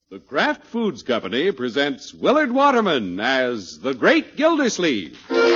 The Kraft Foods Company presents Willard Waterman as the Great Gildersleeve.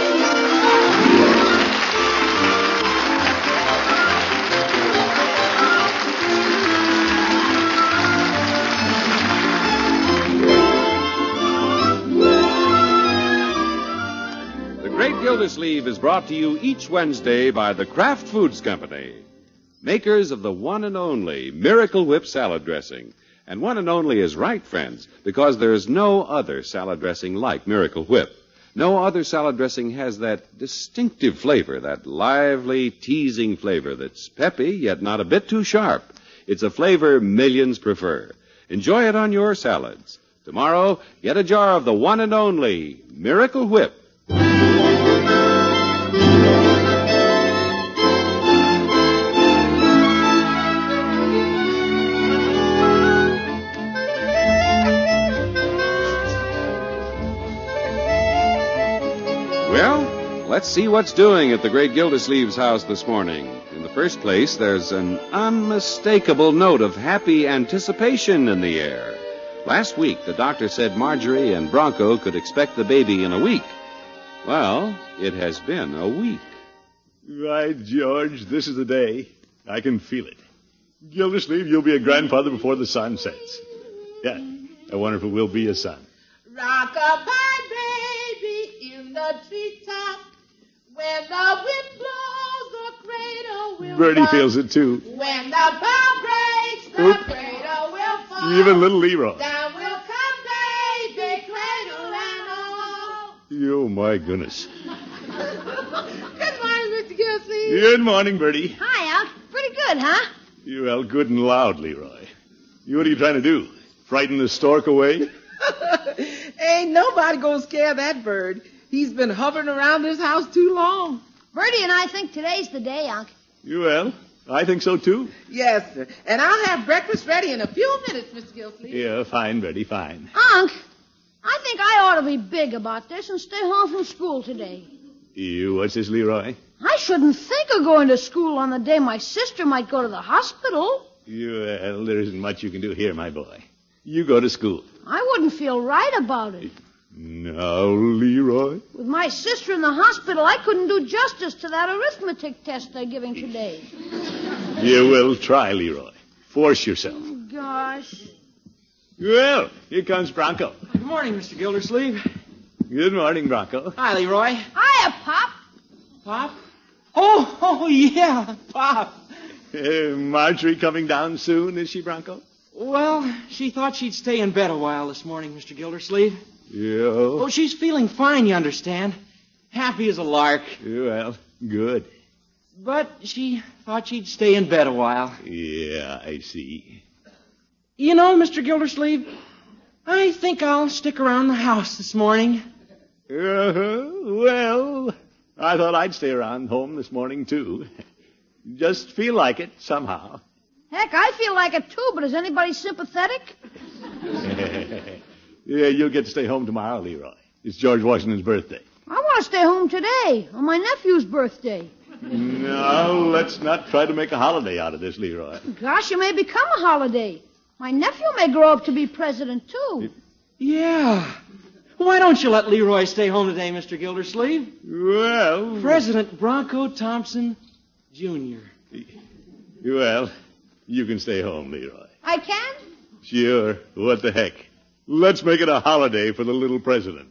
The Great Gildersleeve is brought to you each Wednesday by the Kraft Foods Company, makers of the one and only Miracle Whip salad dressing. And one and only is right, friends, because there is no other salad dressing like Miracle Whip. No other salad dressing has that distinctive flavor, that lively, teasing flavor that's peppy, yet not a bit too sharp. It's a flavor millions prefer. Enjoy it on your salads. Tomorrow, get a jar of the one and only Miracle Whip. Let's see what's doing at the Great Gildersleeve's house this morning. In the first place, there's an unmistakable note of happy anticipation in the air. Last week, the doctor said Marjorie and Bronco could expect the baby in a week. Well, it has been a week. Right, George, this is the day. I can feel it. Gildersleeve, you'll be a grandfather before the sun sets. Yeah, I wonder if it will be a son. Rock-a-bye, baby, in the treetop. When the wind blows, the cradle will Bertie rock. feels it, too. When the bough breaks, the cradle will fall. Even little Leroy. Down will come baby, cradle and all. Oh, my goodness. Good morning, Mr. Gilsey. Good morning, Bertie. Hi, Unc. Pretty good, huh? Well, good and loud, Leroy. What are you trying to do? Frighten the stork away? Ain't nobody gonna scare that bird. He's been hovering around this house too long. Bertie and I think today's the day, Unc. Well, I think so, too. Yes, sir. And I'll have breakfast ready in a few minutes, Mr. Gilsleeve. Yeah, fine, Bertie, fine. Unc, I think I ought to be big about this and stay home from school today. What's this, Leroy? I shouldn't think of going to school on the day my sister might go to the hospital. Well, there isn't much you can do here, my boy. You go to school. I wouldn't feel right about it. Now, Leroy. With my sister in the hospital, I couldn't do justice to that arithmetic test they're giving today. You will try, Leroy. Force yourself. Oh, gosh. Well, here comes Bronco. Good morning, Mr. Gildersleeve. Good morning, Bronco. Hi, Leroy. Hiya, Pop. Pop? Oh, yeah, Pop. Marjorie coming down soon, is she, Bronco? Well, she thought she'd stay in bed a while this morning, Mr. Gildersleeve. Yeah. Oh, she's feeling fine, you understand. Happy as a lark. Well, good. But she thought she'd stay in bed a while. Yeah, I see. You know, Mr. Gildersleeve, I think I'll stick around the house this morning. Well, I thought I'd stay around home this morning, too. Just feel like it, somehow. Heck, I feel like it too, but is anybody sympathetic? Yeah, you'll get to stay home tomorrow, Leroy. It's George Washington's birthday. I want to stay home today, on my nephew's birthday. No, let's not try to make a holiday out of this, Leroy. Gosh, it may become a holiday. My nephew may grow up to be president, too. Yeah. Why don't you let Leroy stay home today, Mr. Gildersleeve? Well... President Bronco Thompson, Jr. Well, you can stay home, Leroy. I can? Sure. What the heck? Let's make it a holiday for the little president.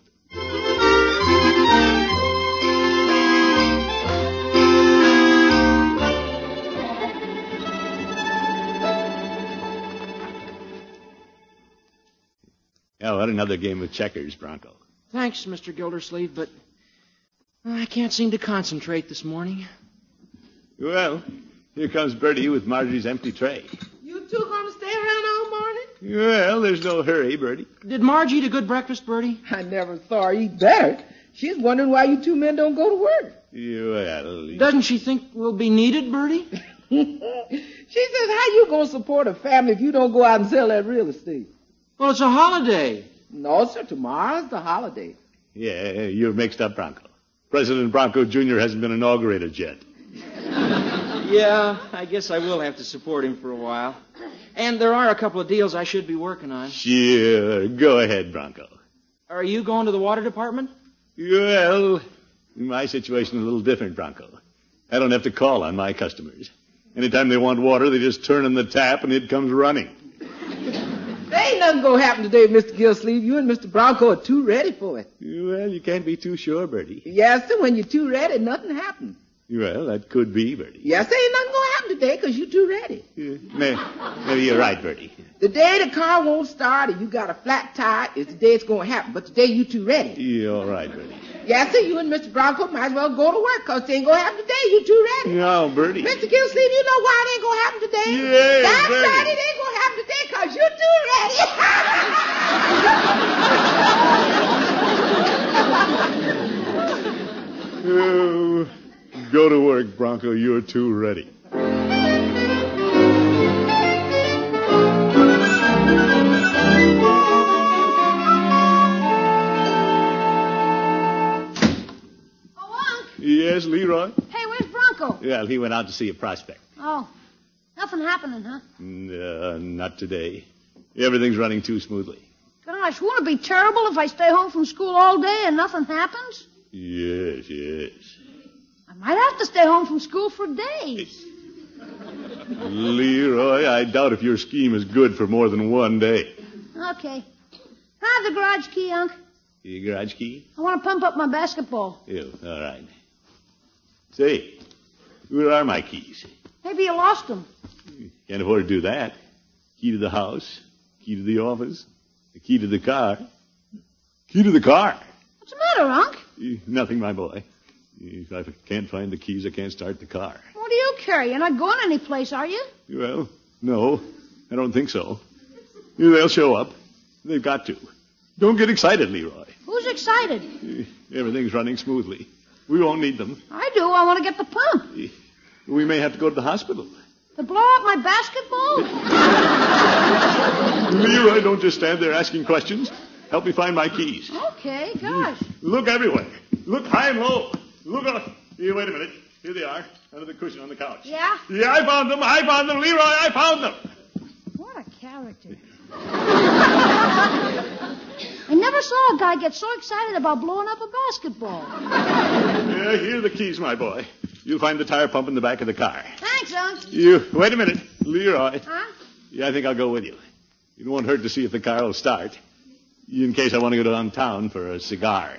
Oh, what another game of checkers, Bronco. Thanks, Mr. Gildersleeve, but I can't seem to concentrate this morning. Well, here comes Bertie with Marjorie's empty tray. You two gonna stay around all morning? Well, there's no hurry, Bertie. Did Margie eat a good breakfast, Bertie? I never saw her eat better. She's wondering why you two men don't go to work. Well... Doesn't she think we'll be needed, Bertie? She says, how you gonna support a family if you don't go out and sell that real estate? Well, it's a holiday. No, sir, tomorrow's the holiday. Yeah, you're mixed up, Bronco. President Bronco Jr. hasn't been inaugurated yet. Yeah, I guess I will have to support him for a while. And there are a couple of deals I should be working on. Sure. Go ahead, Bronco. Are you going to the water department? Well, my situation is a little different, Bronco. I don't have to call on my customers. Anytime they want water, they just turn on the tap and it comes running. There ain't nothing gonna happen today, Mr. Gillsleeve. You and Mr. Bronco are too ready for it. Well, you can't be too sure, Bertie. Yes, sir. When you're too ready, nothing happens. Well, that could be, Bertie. Yes, there ain't nothing gonna happen today because you're too ready. Maybe you're right, Bertie. The day the car won't start and you got a flat tire is the day it's gonna happen. But today you too ready. You're all right, Bertie. Yes, sir. You and Mr. Bronco might as well go to work because it ain't gonna happen today. You too ready. No, Bertie. Mr. Gillsleeve, you know why it ain't gonna happen today? Yeah, That's Bertie. right. It ain't gonna happen today because you're too ready. Oh, go to work, Bronco. You're too ready. Yes, Leroy? Hey, where's Bronco? Well, he went out to see a prospect. Oh, nothing happening, huh? Not today. Everything's running too smoothly. Gosh, won't it be terrible if I stay home from school all day and nothing happens? Yes. I might have to stay home from school for days. Leroy, I doubt if your scheme is good for more than one day. Okay. Have the garage key, Unc. Your garage key? I want to pump up my basketball. Yeah, all right. Say, where are my keys? Maybe you lost them. Can't afford to do that. Key to the house, key to the office, the key to the car. Key to the car. What's the matter, Unc? Nothing, my boy. If I can't find the keys, I can't start the car. What do you care? You're not going anyplace, are you? Well, no, I don't think so. They'll show up. They've got to. Don't get excited, Leroy. Who's excited? Everything's running smoothly. We won't need them. I do. I want to get the pump. We may have to go to the hospital. To blow up my basketball? Leroy, don't just stand there asking questions. Help me find my keys. Okay, gosh. Look everywhere. Look high and low. Look up. Here, wait a minute. Here they are, under the cushion on the couch. Yeah? Yeah, I found them. Leroy, I found them. What a character. I never saw a guy get so excited about blowing up a basketball. Yeah, here are the keys, my boy. You'll find the tire pump in the back of the car. Thanks, Unc. Wait a minute. Leroy. Huh? Yeah, I think I'll go with you. It won't hurt to see if the car will start. In case I want to go downtown for a cigar.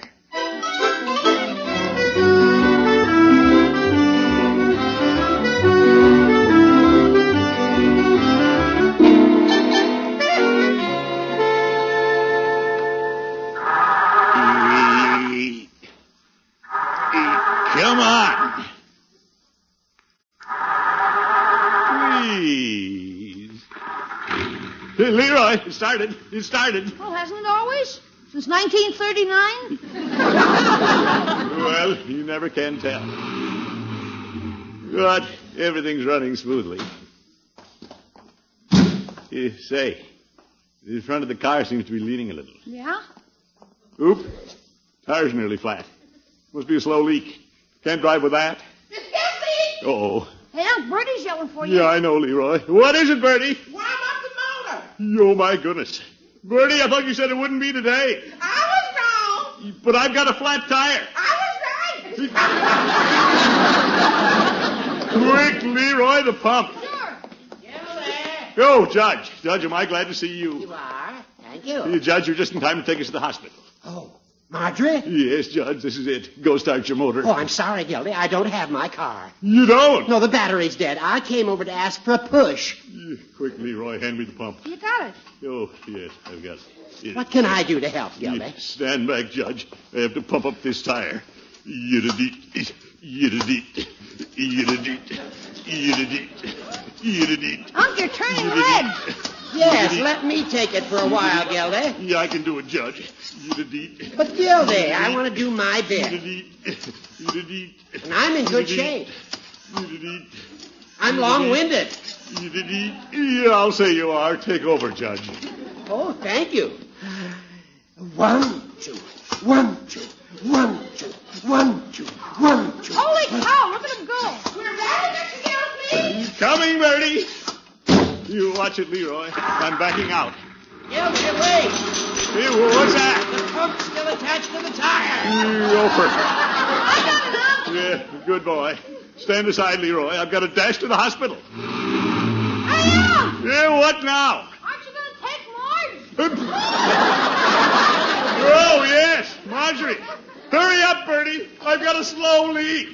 Come on. Please. Hey, Leroy, it started. Well, hasn't it always? Since 1939? Well, you never can tell. But everything's running smoothly. Say, the front of the car seems to be leaning a little. Yeah? Oop, tire's nearly flat. Must be a slow leak. Can't drive with that. Miss Gillsleeve! Uh-oh. Hey, Unc, Bertie's yelling for you. Yeah, I know, Leroy. What is it, Bertie? Warm up the motor. Oh, my goodness. Bertie, I thought you said it wouldn't be today. I was wrong. But I've got a flat tire. I was right. Quick, Leroy, the pump. Sure. Oh, Judge. Judge, am I glad to see you. You are? Thank you. Judge, you're just in time to take us to the hospital. Oh, Marjorie? Yes, Judge, this is it. Go start your motor. Oh, I'm sorry, Gildy. I don't have my car. You don't? No, the battery's dead. I came over to ask for a push. Quick, Leroy, hand me the pump. You got it. Oh, yes, I've got it. Yes. What can I do to help, Gildy? Stand back, Judge. I have to pump up this tire. Yidda-deet, yidda-deet, yidda-deet, yidda-deet, yidda-deet. Unc, you're turning red. Yes, let me take it for a while, Gildy. Yeah, I can do it, Judge. Yidda-deet. But, Gildy, I want to do my bit. Yidda-deet, yidda-deet, And I'm in good shape. yidda-deet, I'm long-winded. yidda-deet. Yeah, I'll say you are. Take over, Judge. Oh, thank you. 1, 2, 1, 2, 1, 2, 1, 2, 1, 2. Holy cow, look at him go. We're ready, Mr. Gillsleeve. Bertie! You watch it, Leroy. I'm backing out. Gildy, wait! Hey, what's that? The pump's still attached to the tire. Gopher. I got it up. Yeah, good boy. Stand aside, Leroy. I've got to dash to the hospital. Hurry up. Yeah, what now? Aren't you going to take Marge? Oh, yes, Marjorie. Hurry up, Bertie. I've got a slow leak.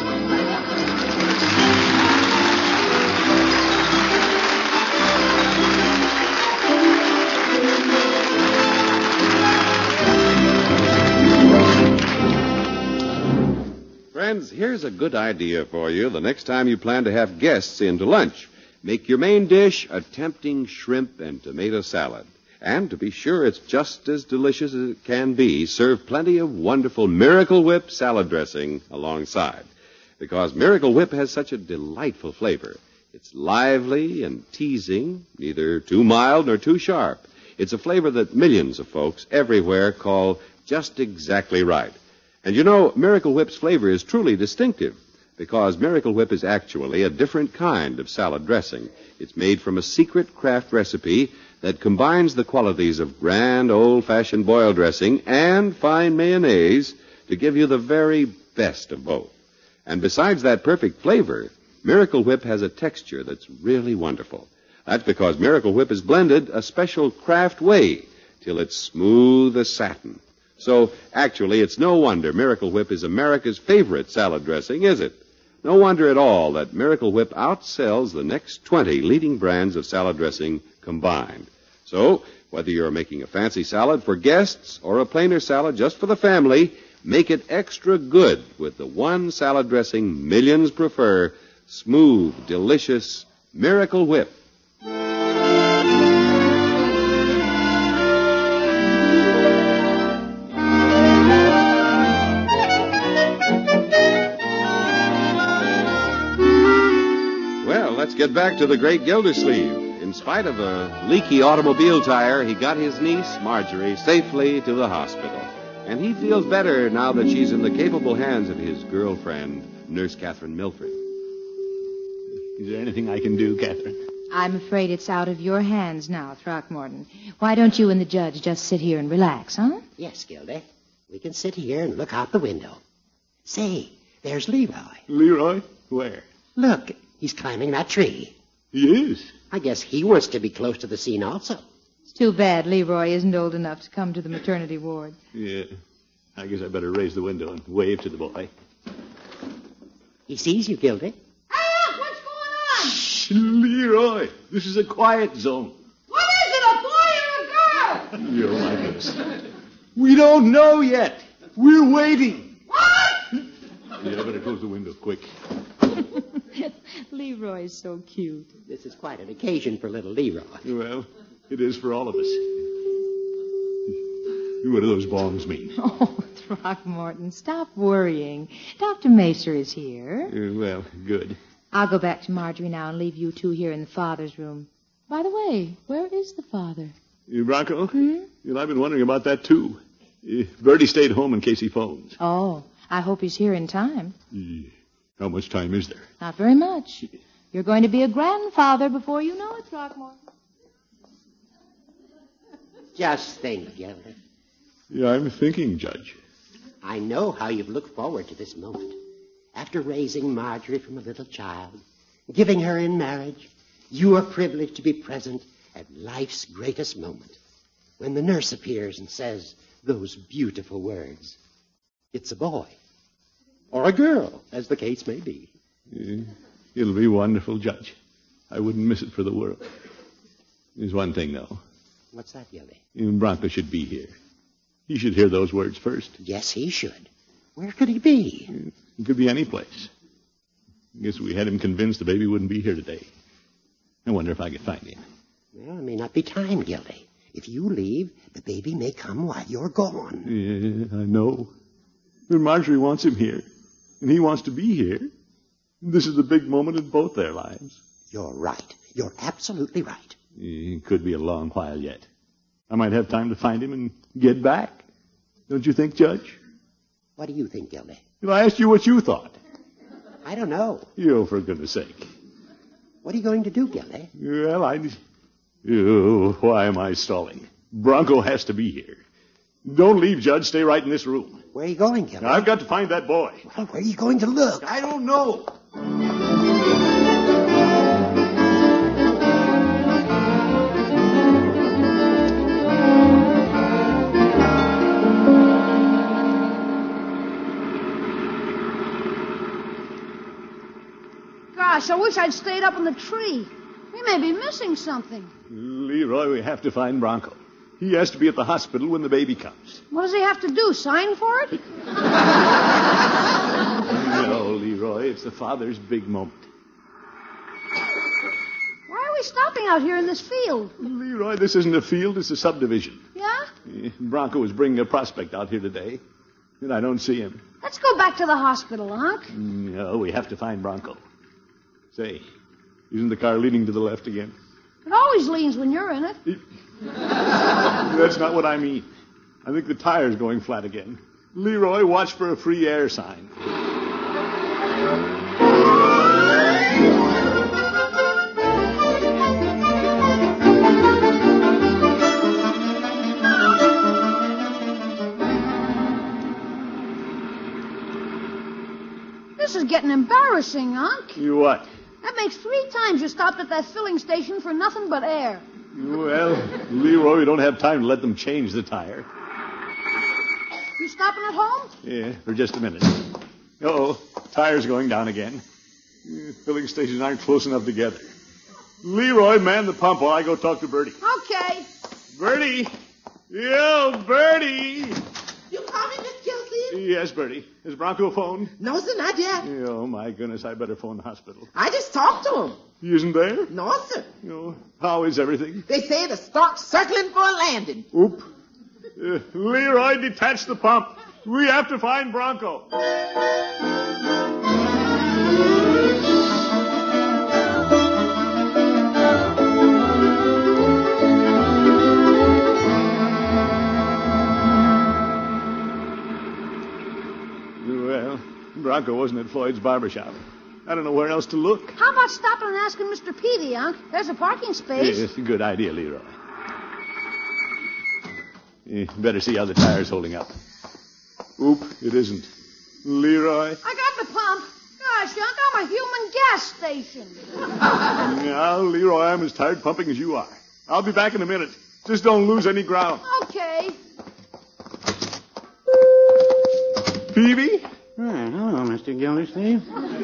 Friends, here's a good idea for you the next time you plan to have guests in to lunch. Make your main dish a tempting shrimp and tomato salad. And to be sure it's just as delicious as it can be, serve plenty of wonderful Miracle Whip salad dressing alongside. Because Miracle Whip has such a delightful flavor. It's lively and teasing, neither too mild nor too sharp. It's a flavor that millions of folks everywhere call just exactly right. And you know, Miracle Whip's flavor is truly distinctive because Miracle Whip is actually a different kind of salad dressing. It's made from a secret craft recipe that combines the qualities of grand old-fashioned boil dressing and fine mayonnaise to give you the very best of both. And besides that perfect flavor, Miracle Whip has a texture that's really wonderful. That's because Miracle Whip is blended a special craft way till it's smooth as satin. So, actually, it's no wonder Miracle Whip is America's favorite salad dressing, is it? No wonder at all that Miracle Whip outsells the next 20 leading brands of salad dressing combined. So, whether you're making a fancy salad for guests or a plainer salad just for the family, make it extra good with the one salad dressing millions prefer, smooth, delicious Miracle Whip. Let's get back to the great Gildersleeve. In spite of a leaky automobile tire, he got his niece, Marjorie, safely to the hospital. And he feels better now that she's in the capable hands of his girlfriend, Nurse Catherine Milford. Is there anything I can do, Catherine? I'm afraid it's out of your hands now, Throckmorton. Why don't you and the judge just sit here and relax, huh? Yes, Gildy. We can sit here and look out the window. Say, there's Leroy. Leroy? Where? Look, he's climbing that tree. He is? I guess he wants to be close to the scene also. It's too bad Leroy isn't old enough to come to the maternity ward. Yeah. I guess I better raise the window and wave to the boy. He sees you, Gildy. Hurry up. What's going on? Shh, Leroy. This is a quiet zone. What is it, a boy or a girl? You're my goodness. We don't know yet. We're waiting. What? Yeah, I better close the window quick. Leroy's so cute. This is quite an occasion for little Leroy. Well, it is for all of us. What do those bombs mean? Oh, Throckmorton, stop worrying. Dr. Macer is here. Well, good. I'll go back to Marjorie now and leave you two here in the father's room. By the way, where is the father? Bronco? Well, I've been wondering about that, too. Bertie stayed home in case he phones. Oh, I hope he's here in time. How much time is there? Not very much. You're going to be a grandfather before you know it, Throckmorton. Just think, Gildy. Yeah, I'm thinking, Judge. I know how you've looked forward to this moment. After raising Marjorie from a little child, giving her in marriage, you are privileged to be present at life's greatest moment, when the nurse appears and says those beautiful words. It's a boy. Or a girl, as the case may be. It'll be wonderful, Judge. I wouldn't miss it for the world. There's one thing, though. What's that, Gildy? Bronco should be here. He should hear those words first. Yes, he should. Where could he be? It could be any place. I guess we had him convinced the baby wouldn't be here today. I wonder if I could find him. Well, it may not be time, Gildy. If you leave, the baby may come while you're gone. Yeah, I know. But Marjorie wants him here. And he wants to be here. This is a big moment in both their lives. You're right. You're absolutely right. It could be a long while yet. I might have time to find him and get back. Don't you think, Judge? What do you think, Gildy? I asked you what you thought. I don't know. Oh, for goodness sake. What are you going to do, Gildy? Well, why am I stalling? Bronco has to be here. Don't leave, Judge. Stay right in this room. Where are you going, Gildy? I've got to find that boy. Well, where are you going to look? I don't know. Gosh, I wish I'd stayed up in the tree. We may be missing something. Leroy, we have to find Bronco. He has to be at the hospital when the baby comes. What does he have to do? Sign for it? No, Leroy, it's the father's big moment. Why are we stopping out here in this field? Leroy, this isn't a field, it's a subdivision. Yeah? Bronco was bringing a prospect out here today, and I don't see him. Let's go back to the hospital, Unc. No, we have to find Bronco. Say, isn't the car leaning to the left again? It always leans when you're in it. That's not what I mean. I think the tire's going flat again. Leroy, watch for a free air sign. This is getting embarrassing, Unc. You what? That makes 3 times you stopped at that filling station for nothing but air. Well, Leroy, we don't have time to let them change the tire. You stopping at home? Yeah, for just a minute. Uh-oh, tire's going down again. Filling stations aren't close enough together. Leroy, man the pump while I go talk to Bertie. Okay. Bertie! Yo, Bertie! You call me, Miss Gilsey? Yes, Bertie. Is Bronco phoned? No, sir, not yet. Oh, my goodness, I better phone the hospital. I just talked to him. He isn't there? No, sir. Oh, how is everything? They say the stock's circling for a landing. Oop. Leroy, detach the pump. We have to find Bronco. Well, Bronco wasn't at Floyd's barbershop. I don't know where else to look. How about stopping and asking Mr. Peavy, Unc? There's a parking space. It's a good idea, Leroy. Better see how the tire's holding up. Oop, it isn't. Leroy? I got the pump. Gosh, Unc, I'm a human gas station. Now, Leroy, I'm as tired pumping as you are. I'll be back in a minute. Just don't lose any ground. Okay. Peavy? Hello, Mr. Gildersleeve.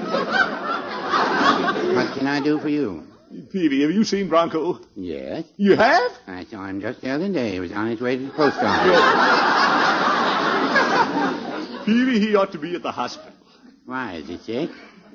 What can I do for you? Peavy, have you seen Bronco? Yes. You have? I saw him just the other day. He was on his way to the post office. Peavy, he ought to be at the hospital. Why, is he sick?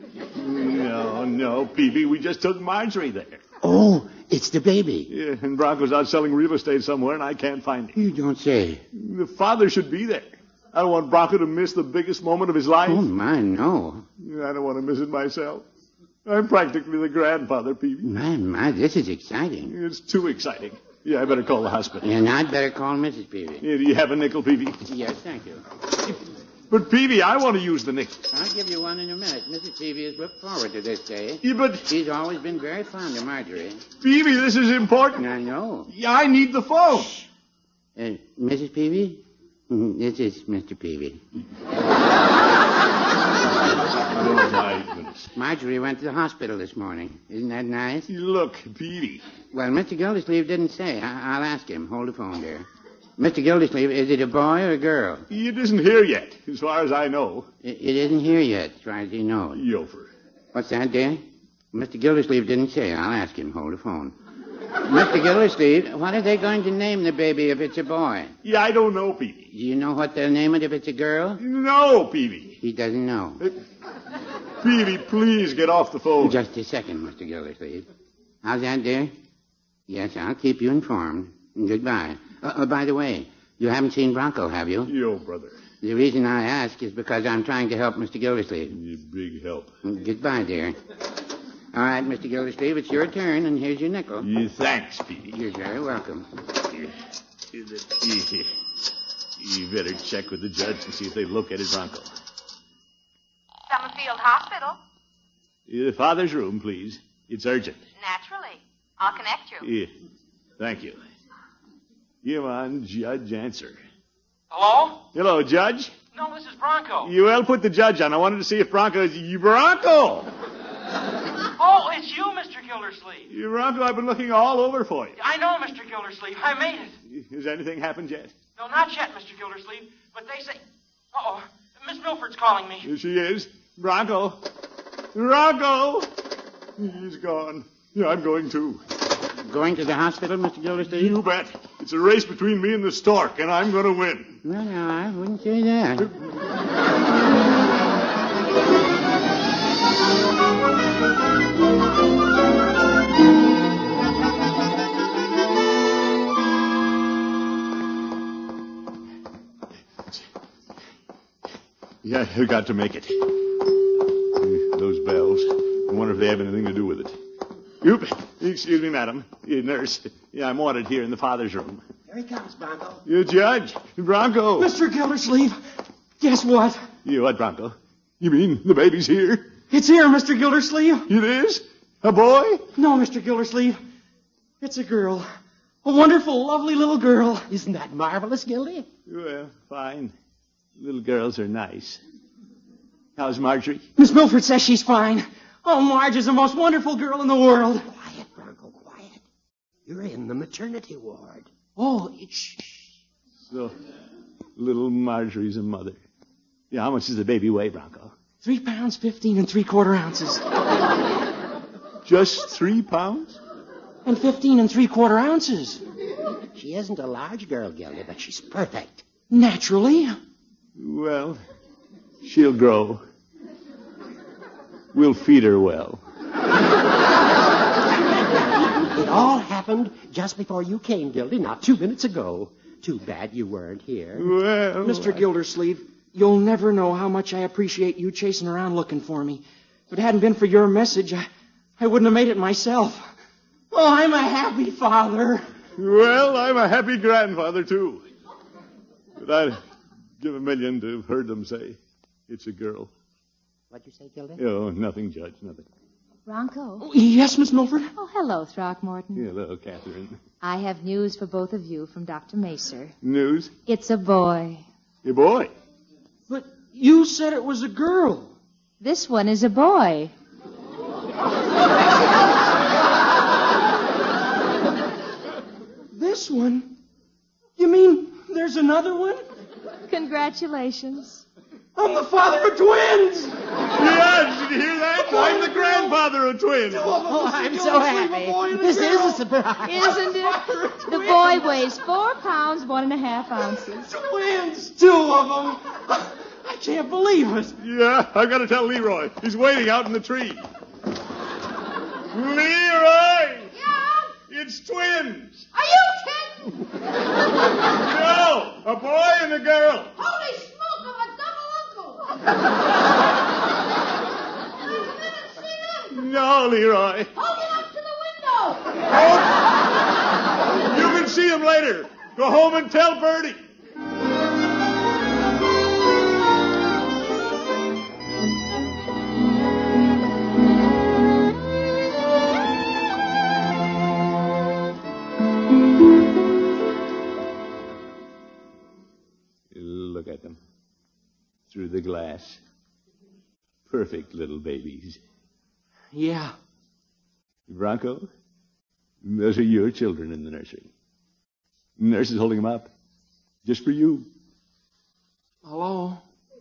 No, Peavy. We just took Marjorie there. Oh, it's the baby. Yeah, and Bronco's out selling real estate somewhere, and I can't find him. You don't say. The father should be there. I don't want Bronco to miss the biggest moment of his life. Oh, my, no. I don't want to miss it myself. I'm practically the grandfather, Peavy. My, this is exciting. It's too exciting. Yeah, I better call the hospital. And I'd better call Mrs. Peavy. Yeah, do you have a nickel, Peavy? Yes, thank you. But, Peavy, I want to use the nickel. I'll give you one in a minute. Mrs. Peavy has looked forward to this day. Yeah, but... She's always been very fond of Marjorie. Peavy, this is important. I know. Yeah, I need the phone. Mrs. Peavy? This is Mr. Peavy. Oh, my goodness. Marjorie went to the hospital this morning. Isn't that nice? Look, Peavy. Well, Mr. Gildersleeve didn't say. I'll ask him. Hold the phone there. Mr. Gildersleeve, is it a boy or a girl? It isn't here yet, as far as I know. It isn't here yet, as far as he knows. Yofer. What's that, dear? Mr. Gildersleeve didn't say. I'll ask him. Hold the phone. Mr. Gildersleeve, what are they going to name the baby if it's a boy? Yeah, I don't know, Peavy. Do you know what they'll name it if it's a girl? No, Peavy. He doesn't know. Peavy, please get off the phone. Just a second, Mr. Gildersleeve. How's that, dear? Yes, I'll keep you informed. Goodbye. By the way, you haven't seen Bronco, have you? Yo, brother. The reason I ask is because I'm trying to help Mr. Gildersleeve. You big help. Goodbye, dear. All right, Mr. Gildersleeve, it's your turn, and here's your nickel. Yeah, thanks, Peavy. You're very welcome. You better check with the judge and see if they've located Bronco. Summerfield Hospital. The father's room, please. It's urgent. Naturally. I'll connect you. Yeah. Thank you. Come on, Judge, answer. Hello? Hello, Judge. No, this is Bronco. Well, put the judge on. I wanted to see if Bronco is... Bronco! Oh, it's you, Mr. Gildersleeve. Bronco, I've been looking all over for you. I know, Mr. Gildersleeve. I made it. Has anything happened yet? No, not yet, Mr. Gildersleeve. But they say... Uh-oh. Miss Milford's calling me. Here she is. Bronco. Bronco! He's gone. Yeah, I'm going too. Going to the hospital, Mr. Gildersleeve? You bet. It's a race between me and the stork, and I'm going to win. Well, no, I wouldn't say that. Yeah, I've got to make it. Those bells. I wonder if they have anything to do with it. Oop. Excuse me, madam. Nurse. Yeah, I'm wanted here in the father's room. Here he comes, Bronco. Judge. Bronco. Mr. Gildersleeve, guess what? What, Bronco? You mean the baby's here? It's here, Mr. Gildersleeve. It is? A boy? No, Mr. Gildersleeve. It's a girl. A wonderful, lovely little girl. Isn't that marvelous, Gildy? Well, fine. Little girls are nice. How's Marjorie? Miss Milford says she's fine. Oh, Marge is the most wonderful girl in the world. Quiet, Bronco, quiet. You're in the maternity ward. Oh, shh. So, little Marjorie's a mother. Yeah, how much does the baby weigh, Bronco? 3 pounds, 15 3/4 ounces. Just 3 pounds? And 15 3/4 ounces. She isn't a large girl, Gildy, but she's perfect. Naturally. Well, she'll grow. We'll feed her well. It all happened just before you came, Gildy, not 2 minutes ago. Too bad you weren't here. Well... Mr. Gildersleeve, you'll never know how much I appreciate you chasing around looking for me. If it hadn't been for your message, I wouldn't have made it myself. Oh, I'm a happy father. Well, I'm a happy grandfather, too. But I'd give $1 million to have heard them say it's a girl. What'd you say, Gildy? Oh, nothing, Judge, nothing. Bronco. Oh, yes, Miss Milford? Oh, hello, Throckmorton. Hello, Catherine. I have news for both of you from Dr. Macer. News? It's a boy. A boy? But you said it was a girl. This one is a boy. This one? You mean there's another one? Congratulations. I'm the father of twins! Yes, did you hear that? I'm the grandfather of twins. Oh, I'm so happy. This is a surprise. Isn't it? The boy weighs 4 pounds, 1.5 ounces. Twins! 2 of them! I can't believe it. Yeah, I've got to tell Leroy. He's waiting out in the tree. Leroy! Yeah? It's twins. Are you kidding? No, a boy and a girl. Holy smoke, I'm a double uncle. I've never seen them. No, Leroy. Hold it up to the window. Oh, you can see him later. Go home and tell Bertie. Look at them. Through the glass. Perfect little babies. Yeah. Bronco, those are your children in the nursery. The nurse is holding them up. Just for you. Hello?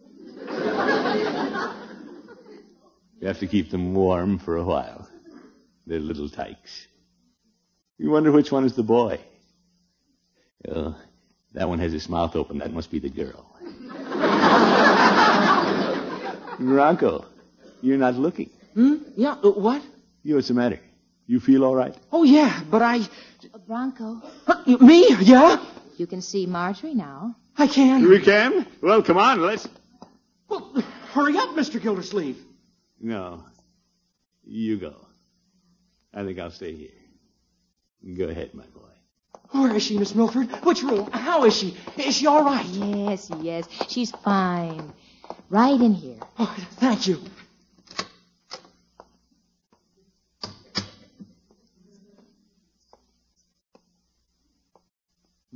You have to keep them warm for a while. They're little tykes. You wonder which one is the boy. Oh, that one has his mouth open. That must be the girl. Bronco, you're not looking. Yeah, what? What's the matter? You feel all right? Oh, yeah, but I... Bronco, Me? Yeah? you can see Marjorie now. I can. We can? Well, come on, let's... Well, hurry up, Mr. Gildersleeve. No. You go. I think I'll stay here. Go ahead, my boy. Where is she, Miss Milford? Which room? How is she? Is she all right? Yes, yes. She's fine. Right in here. Oh, thank you.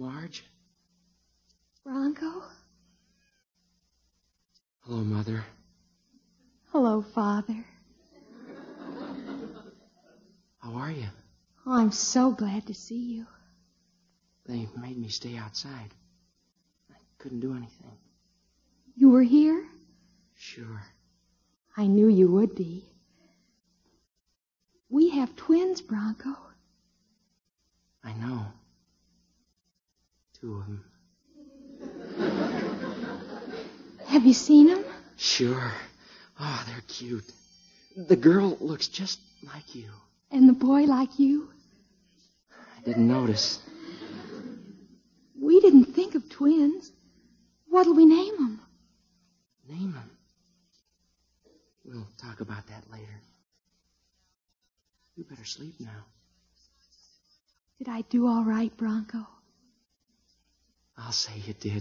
Marge. Bronco? Hello, Mother. Hello, Father. How are you? Oh, I'm so glad to see you. They made me stay outside. I couldn't do anything. You were here? Sure. I knew you would be. We have twins, Bronco. I know. 2 of them. Have you seen them? Sure. Oh, they're cute. The girl looks just like you. And the boy like you? I didn't notice. We didn't think of twins. What'll we name them? Name them. We'll talk about that later. You better sleep now. Did I do all right, Bronco? I'll say you did.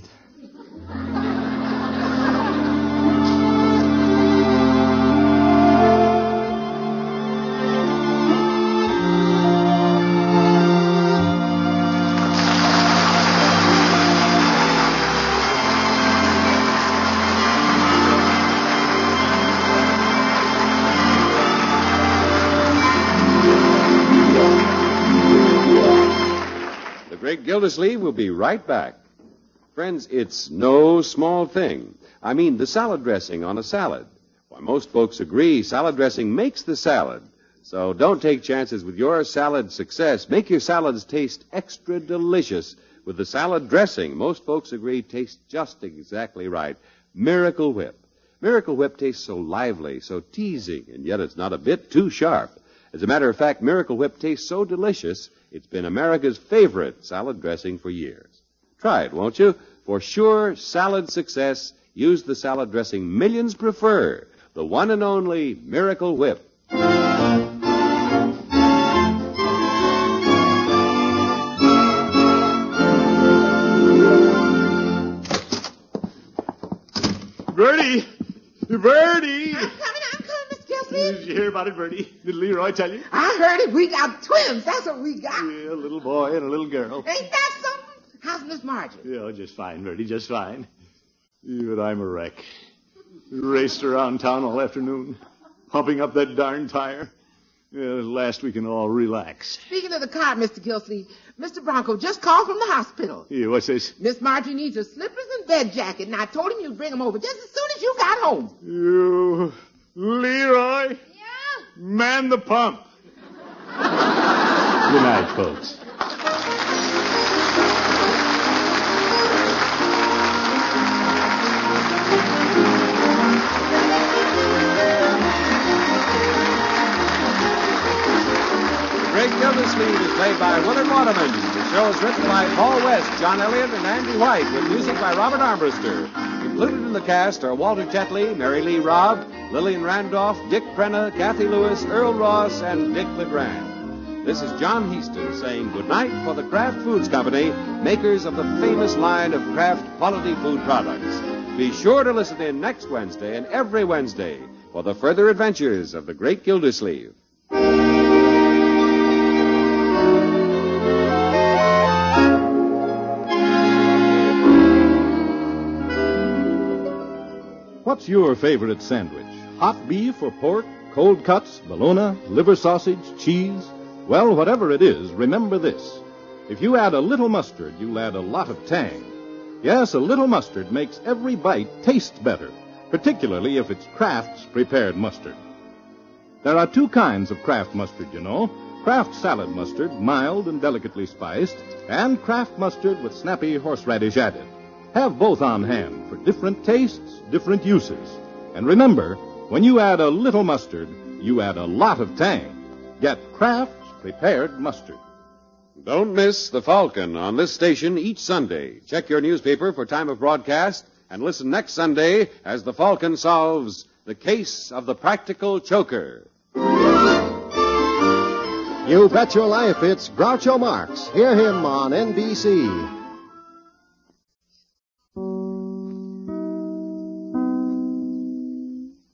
The Great Gildersleeve will be right back. Friends, it's no small thing. I mean, the salad dressing on a salad. Why, most folks agree salad dressing makes the salad. So don't take chances with your salad success. Make your salads taste extra delicious with the salad dressing. Most folks agree tastes just exactly right. Miracle Whip. Miracle Whip tastes so lively, so teasing, and yet it's not a bit too sharp. As a matter of fact, Miracle Whip tastes so delicious, it's been America's favorite salad dressing for years. Try it, won't you? For sure salad success, use the salad dressing millions prefer, the one and only Miracle Whip. Bertie! Bertie! I'm coming, Miss Gilsey. Did you hear about it, Bertie? Did Leroy tell you? I heard it. We got twins. That's what we got. Yeah, a little boy and a little girl. Ain't that something? How's Miss Margie? Yeah, just fine, Bertie, just fine. But I'm a wreck. Raced around town all afternoon, pumping up that darn tire. Last we can all relax. Speaking of the car, Mr. Gilsey, Mr. Bronco just called from the hospital. Yeah, what's this? Miss Margie needs her slippers and bed jacket, and I told him you'd bring them over just as soon as you got home. You, Leroy? Yeah? Man the pump. Good night, folks. Great Gildersleeve is played by Willard Waterman. The show is written by Paul West, John Elliott, and Andy White, with music by Robert Armbruster. Included in the cast are Walter Tetley, Mary Lee Robb, Lillian Randolph, Dick Crenna, Kathy Lewis, Earl Ross, and Dick LeGrand. This is John Heaston saying goodnight for the Kraft Foods Company, makers of the famous line of Kraft quality food products. Be sure to listen in next Wednesday and every Wednesday for the further adventures of the Great Gildersleeve. What's your favorite sandwich? Hot beef or pork? Cold cuts? Bologna? Liver sausage? Cheese? Well, whatever it is, remember this. If you add a little mustard, you'll add a lot of tang. Yes, a little mustard makes every bite taste better, particularly if it's Kraft's prepared mustard. There are 2 kinds of Kraft mustard, you know. Kraft salad mustard, mild and delicately spiced, and Kraft mustard with snappy horseradish added. Have both on hand for different tastes, different uses. And remember, when you add a little mustard, you add a lot of tang. Get Kraft's prepared mustard. Don't miss The Falcon on this station each Sunday. Check your newspaper for time of broadcast and listen next Sunday as The Falcon solves the case of the practical choker. You bet your life it's Groucho Marx. Hear him on NBC.